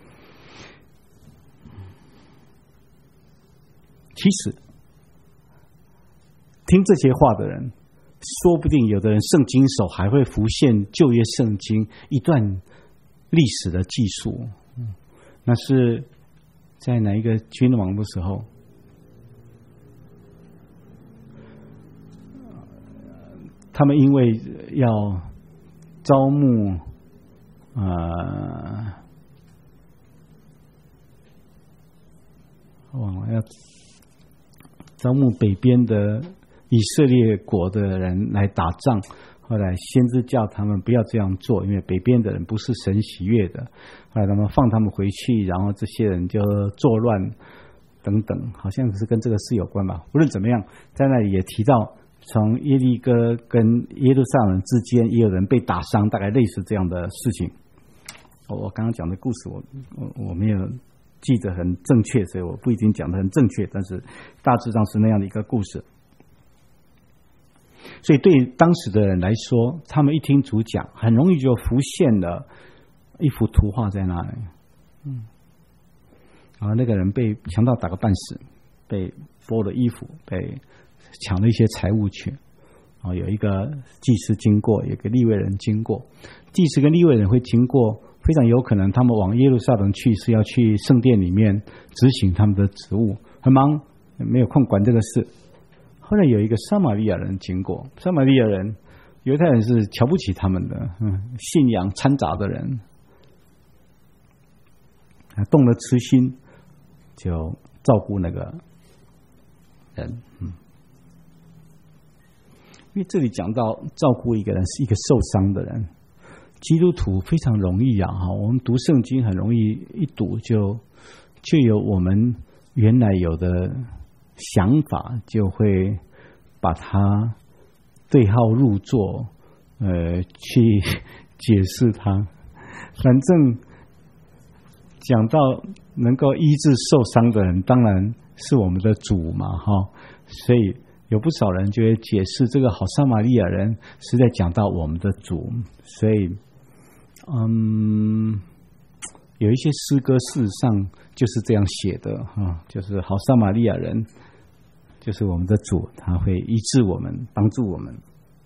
其实听这些话的人，说不定有的人圣经手还会浮现旧约圣经一段历史的记述。那是在哪一个君王的时候？他们因为要招募忘了要招募北边的以色列国的人来打仗，后来先知叫他们不要这样做，因为北边的人不是神喜悦的。后来他们放他们回去，然后这些人就作乱等等，好像是跟这个事有关吧。无论怎么样，在那里也提到，从耶利哥跟耶路撒冷之间也有人被打伤，大概类似这样的事情。我刚刚讲的故事我没有记得很正确，所以我不一定讲得很正确，但是大致上是那样的一个故事。所以对当时的人来说，他们一听主讲，很容易就浮现了一幅图画在那里。然后那个人被强盗打个半死，被剥了衣服，被抢了一些财物去。有一个祭司经过，有一个利未人经过。祭司跟利未人会经过，非常有可能他们往耶路撒冷去，是要去圣殿里面执行他们的职务，很忙，没有空管这个事。后来有一个撒玛利亚人经过，撒玛利亚人，犹太人是瞧不起他们的，信仰掺杂的人，动了慈心，就照顾那个人。因为这里讲到照顾一个人是一个受伤的人，基督徒非常容易我们读圣经很容易一读就有我们原来有的想法，就会把它对号入座，去解释它。反正讲到能够医治受伤的人，当然是我们的主嘛，所以有不少人就会解释这个好撒玛利亚人是在讲到我们的主。所以有一些诗歌事实上就是这样写的，就是好撒玛利亚人就是我们的主，他会医治我们，帮助我们。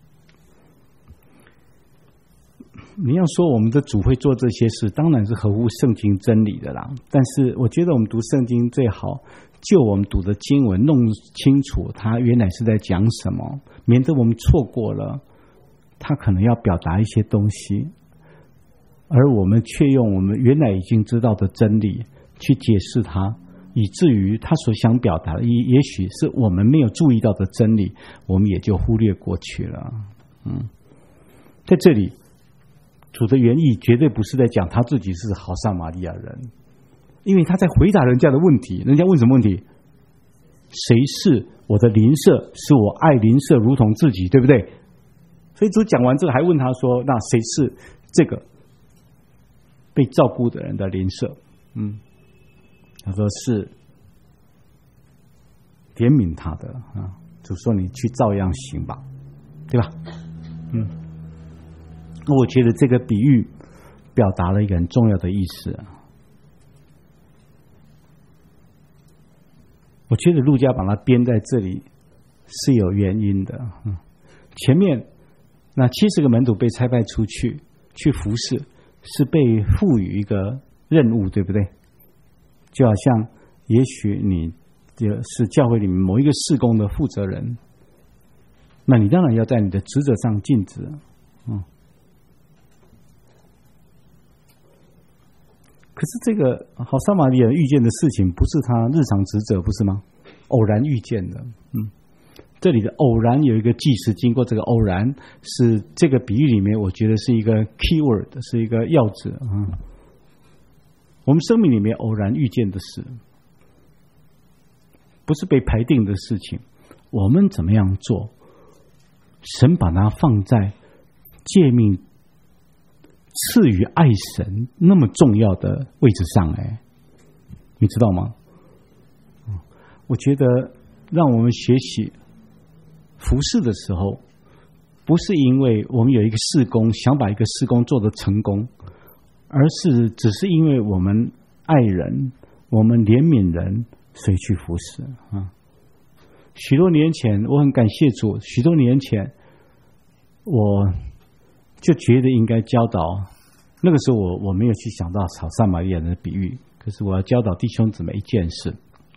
你要说我们的主会做这些事，当然是合乎圣经真理的啦。但是我觉得我们读圣经最好就我们读的经文弄清楚他原来是在讲什么，免得我们错过了他可能要表达一些东西，而我们却用我们原来已经知道的真理去解释它，以至于他所想表达的也许是我们没有注意到的真理，我们也就忽略过去了。在这里主的原意绝对不是在讲他自己是好撒玛利亚人，因为他在回答人家的问题。人家问什么问题？谁是我的邻舍？是我爱邻舍如同自己，对不对？所以主讲完这个还问他说，那谁是这个被照顾的人的邻舍？他说是怜悯他的主说你去照样行吧，对吧？我觉得这个比喻表达了一个很重要的意思。我觉得路加把它编在这里是有原因的。前面那70个门徒被差派出去服侍，是被赋予一个任务，对不对？就好像也许你是教会里面某一个事工的负责人，那你当然要在你的职责上尽职。可是这个好撒玛利亚遇见的事情不是他日常职责，不是吗？偶然遇见的。这里的偶然有一个即时，经过这个偶然是这个比喻里面我觉得是一个 keyword， 是一个要旨。我们生命里面偶然遇见的事不是被排定的事情，我们怎么样做，神把它放在诫命赐予爱神那么重要的位置上，你知道吗？我觉得让我们学习服事的时候，不是因为我们有一个事工想把一个事工做得成功，而是只是因为我们爱人，我们怜悯人，所以去服事。许多年前我很感谢主，许多年前我就觉得应该教导那个时候我没有去想到草撒玛利亚人的比喻，可是我要教导弟兄姊妹一件事，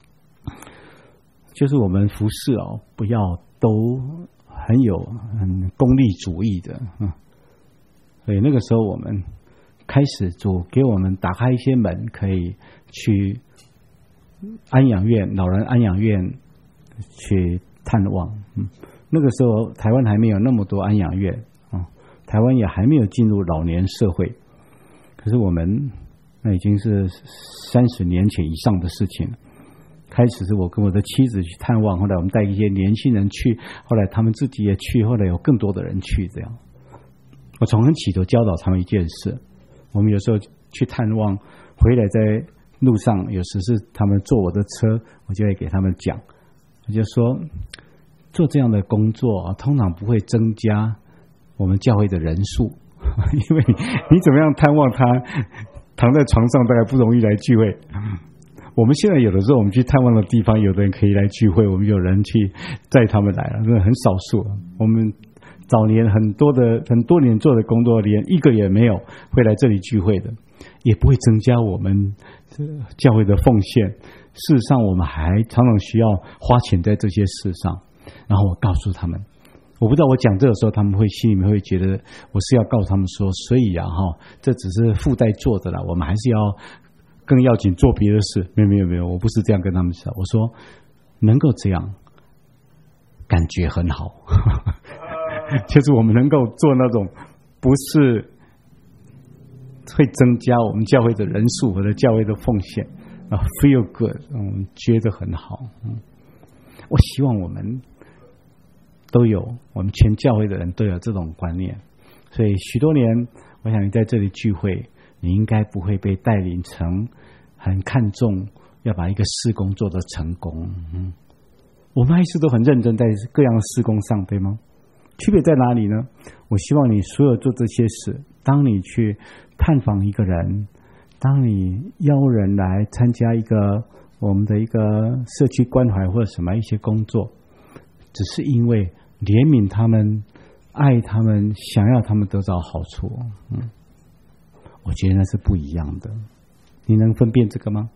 就是我们服侍不要都很有功利主义的。所以那个时候我们开始主给我们打开一些门，可以去安养院、老人安养院去探望。那个时候台湾还没有那么多安养院，台湾也还没有进入老年社会。可是我们那已经是30年前以上的事情了。开始是我跟我的妻子去探望，后来我们带一些年轻人去，后来他们自己也去，后来有更多的人去，这样。我从很起头教导他们一件事，我们有时候去探望，回来在路上，有时是他们坐我的车，我就会给他们讲，我就说做这样的工作通常不会增加我们教会的人数，因为你怎么样探望他躺在床上大概不容易来聚会。我们现在有的时候我们去探望的地方，有的人可以来聚会，我们有人去载他们来了，真的很少数。我们早年很多年做的工作，连一个也没有会来这里聚会的，也不会增加我们教会的奉献。事实上我们还常常需要花钱在这些事上。然后我告诉他们，我不知道我讲这个时候他们会心里面会觉得我是要告诉他们说，所以这只是附带做的啦，我们还是要更要紧做别的事。没有，我不是这样跟他们说。我说能够这样感觉很好就是我们能够做那种不是会增加我们教会的人数或者教会的奉献feel good， 觉得很好。我希望我们都有，我们全教会的人都有这种观念。所以许多年，我想你在这里聚会，你应该不会被带领成很看重要把一个事工做得成功。我们还是都很认真在各样的事工上，对吗？区别在哪里呢？我希望你所有做这些事，当你去探访一个人，当你邀人来参加我们的一个社区关怀或者什么一些工作，只是因为怜悯他们、爱他们、想要他们得到好处。我觉得那是不一样的。你能分辨这个吗？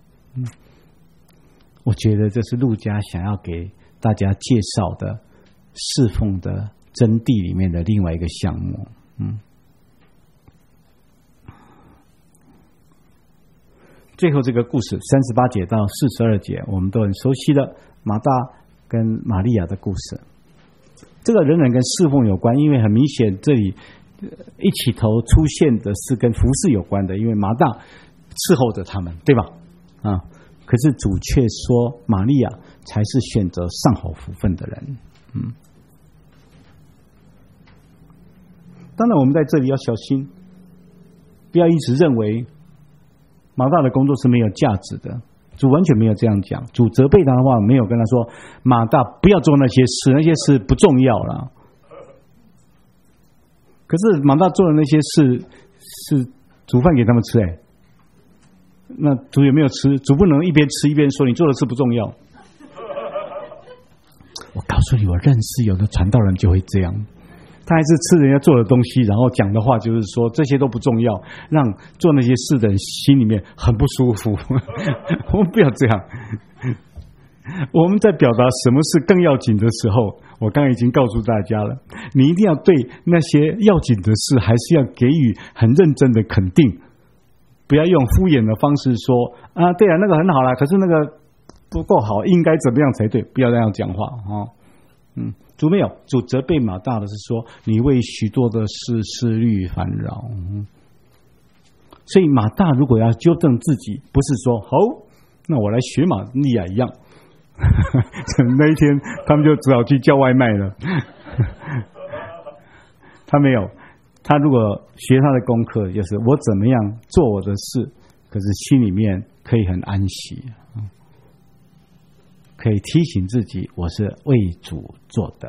我觉得这是路加想要给大家介绍的侍奉的真谛里面的另外一个项目。最后这个故事38节到42节，我们都很熟悉的马大跟玛利亚的故事。这个仍然跟侍奉有关，因为很明显这里一起头出现的是跟服事有关的，因为马大伺候着他们，对吧？可是主却说玛利亚才是选择上好福分的人。当然我们在这里要小心，不要一直认为马大的工作是没有价值的。主完全没有这样讲，主责备他的话没有跟他说马大不要做那些事，那些事不重要了。可是马大做的那些事是煮饭给他们吃，那主有没有吃？主不能一边吃一边说你做的事不重要。我告诉你，我认识有的传道人就会这样，他还是吃人家做的东西，然后讲的话就是说这些都不重要，让做那些事的人心里面很不舒服。我们不要这样。我们在表达什么事更要紧的时候，我刚刚已经告诉大家了，你一定要对那些要紧的事还是要给予很认真的肯定，不要用敷衍的方式说对啊，那个很好啦，可是那个不够好，应该怎么样才对，不要这样讲话。主没有，主责备马大的是说你为许多的事思虑烦扰。所以马大如果要纠正自己，不是说好那我来学玛利亚一样那一天他们就只好去叫外卖了。他没有，他如果学他的功课，就是我怎么样做我的事，可是心里面可以很安息，可以提醒自己我是为主做的。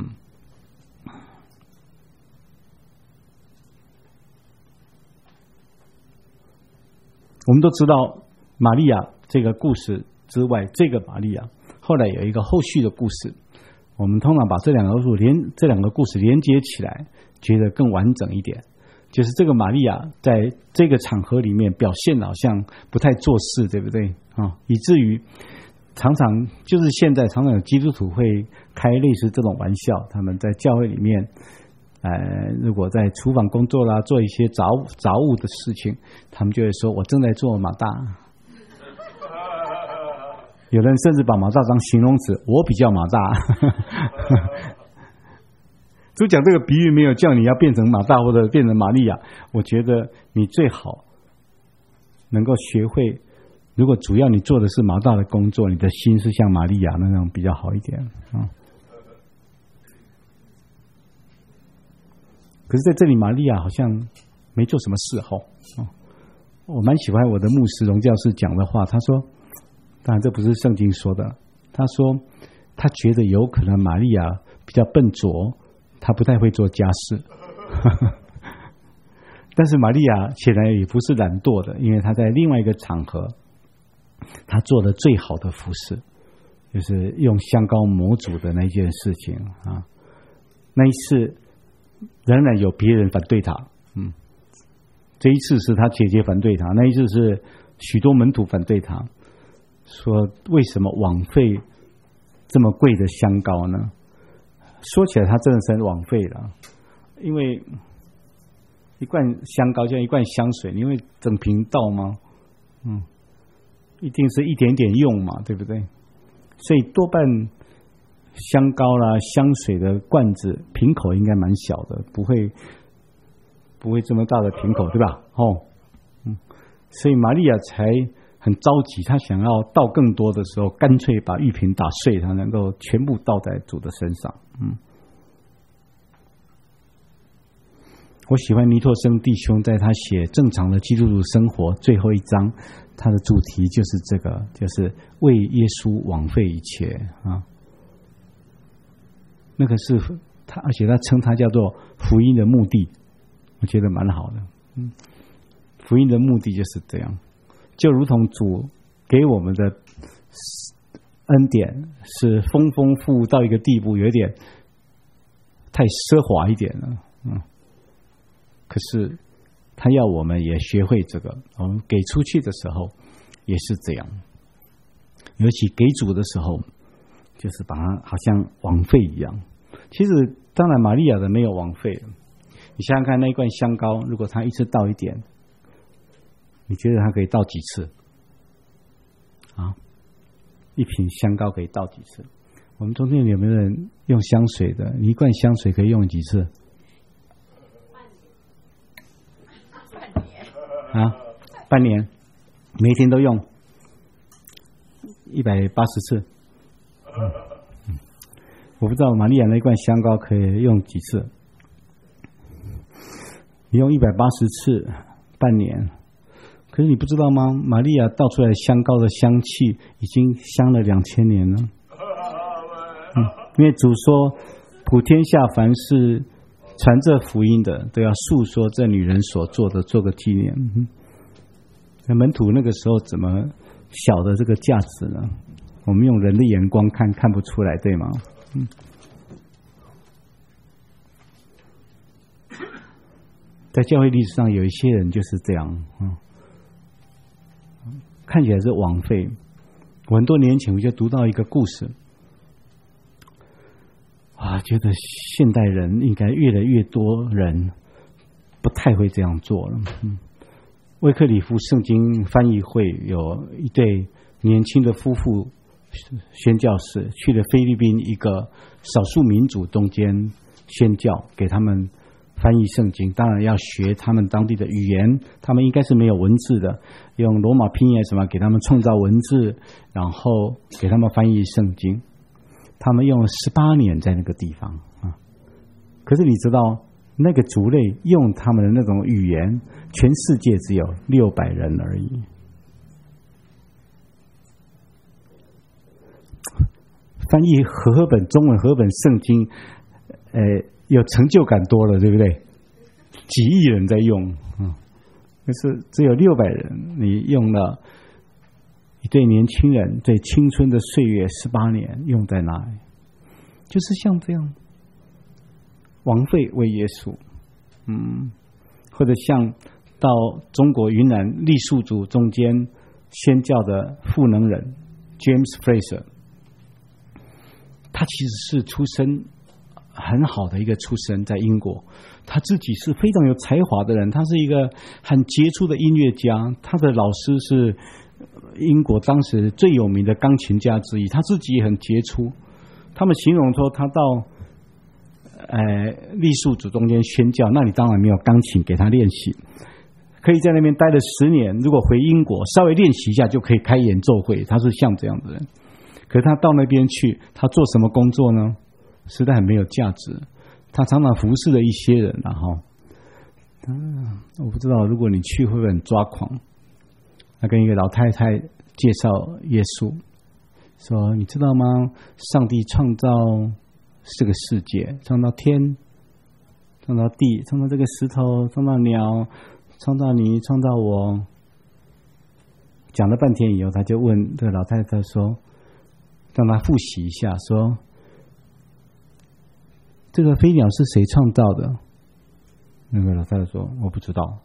我们都知道玛利亚这个故事之外，这个玛利亚后来有一个后续的故事，我们通常把这两个故事连接起来，觉得更完整一点。 就是这个玛利亚在这个场合里面表现好像不太做事，对不对啊？以至于常常就是现在常常有基督徒会开类似这种玩笑，他们在教会里面，如果在厨房工作啦，做一些杂物的事情，他们就会说：“我正在做马大。”有人甚至把马大当形容词，我比较马大。主讲这个比喻没有叫你要变成马大或者变成玛利亚，我觉得你最好能够学会，如果主要你做的是马大的工作，你的心是像玛利亚那样比较好一点啊。可是在这里，玛利亚好像没做什么事后啊。我蛮喜欢我的牧师荣教士讲的话，他说，当然这不是圣经说的，他说他觉得有可能玛利亚比较笨拙，他不太会做家事。但是玛利亚显然也不是懒惰的，因为他在另外一个场合，他做了最好的服事，就是用香膏抹主的那件事情啊。那一次仍然有别人反对他，这一次是他姐姐反对他，那一次是许多门徒反对他，说为什么枉费这么贵的香膏呢？说起来他真的是枉费了，因为一罐香膏就像一罐香水，你会整瓶倒吗？一定是一点点用嘛，对不对？所以多半香膏啦、香水的罐子瓶口应该蛮小的，不会这么大的瓶口，对吧？所以玛利亚才很着急，她想要倒更多的时候，干脆把玉瓶打碎，她能够全部倒在主的身上。我喜欢尼托生弟兄在他写正常的基督徒生活最后一章，他的主题就是这个，就是为耶稣枉费一切啊。那个是他，而且他称它叫做福音的目的，我觉得蛮好的。福音的目的就是这样，就如同主给我们的恩典是丰丰富到一个地步，有点太奢华一点了。可是他要我们也学会这个，我们给出去的时候也是这样，尤其给主的时候，就是把它好像枉费一样。其实当然玛利亚的没有枉费，你想想看，那一罐香膏如果他一次倒一点，你觉得他可以倒几次啊？一瓶香膏可以倒几次？我们中间有没有人用香水的？你一罐香水可以用几次？半年，每天都用180次。我不知道玛利亚那一罐香膏可以用几次。你用180次，半年。可是你不知道吗？玛利亚倒出来香膏的香气已经香了2000年了。因为主说，普天下凡是传这福音的，都要述说这女人所做的，做个纪念。门徒那个时候怎么晓得这个价值呢？我们用人的眼光看不出来，对吗？在教会历史上有一些人就是这样，看起来是枉费。我很多年前我就读到一个故事，觉得现代人应该越来越多人不太会这样做了。威克里夫圣经翻译会有一对年轻的夫妇宣教士去了菲律宾一个少数民族中间宣教，给他们翻译圣经，当然要学他们当地的语言，他们应该是没有文字的，用罗马拼音什么给他们创造文字，然后给他们翻译圣经。他们用了18年在那个地方可是你知道那个族类用他们的那种语言，全世界只有600人而已。翻译中文和本圣经，有成就感多了，对不对？几亿人在用，可是只有600人，你用了一对年轻人对青春的岁月18年用在那里，就是像这样枉费为耶稣。 或者像到中国云南傈僳族中间宣教的赋能人 James Fraser， 他其实是出身很好的一个出身，在英国，他自己是非常有才华的人，他是一个很杰出的音乐家，他的老师是英国当时最有名的钢琴家之一，他自己也很杰出。他们形容说他到傈僳族中间宣教，那你当然没有钢琴给他练习，可以在那边待了10年，如果回英国稍微练习一下就可以开演奏会，他是像这样的人。可是他到那边去，他做什么工作呢？实在很没有价值。他常常服侍了一些人，然后我不知道如果你去会不会很抓狂。他跟一个老太太介绍耶稣，说你知道吗？上帝创造这个世界，创造天，创造地，创造这个石头，创造鸟，创造你，创造我。讲了半天以后，他就问这个老太太说，让他复习一下，说这个飞鸟是谁创造的？那个老太太说我不知道。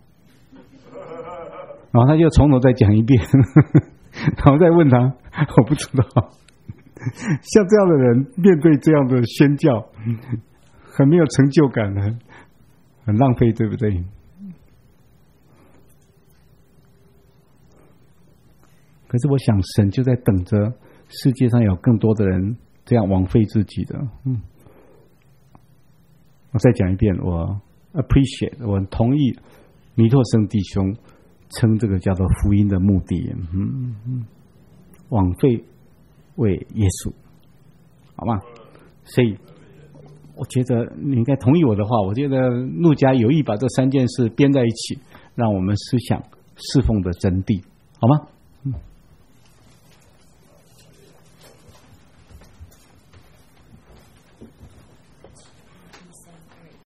然后他就从头再讲一遍，然后再问他，我不知道。像这样的人面对这样的宣教，很没有成就感，很浪费，对不对？可是我想神就在等着世界上有更多的人这样枉费自己的。我再讲一遍，我 appreciate， 我同意尼托生弟兄称这个叫做福音的目的，枉费为耶稣，好吗？所以我觉得你应该同意我的话，我觉得路加有意把这3件事编在一起，让我们思想侍奉的真谛，好吗？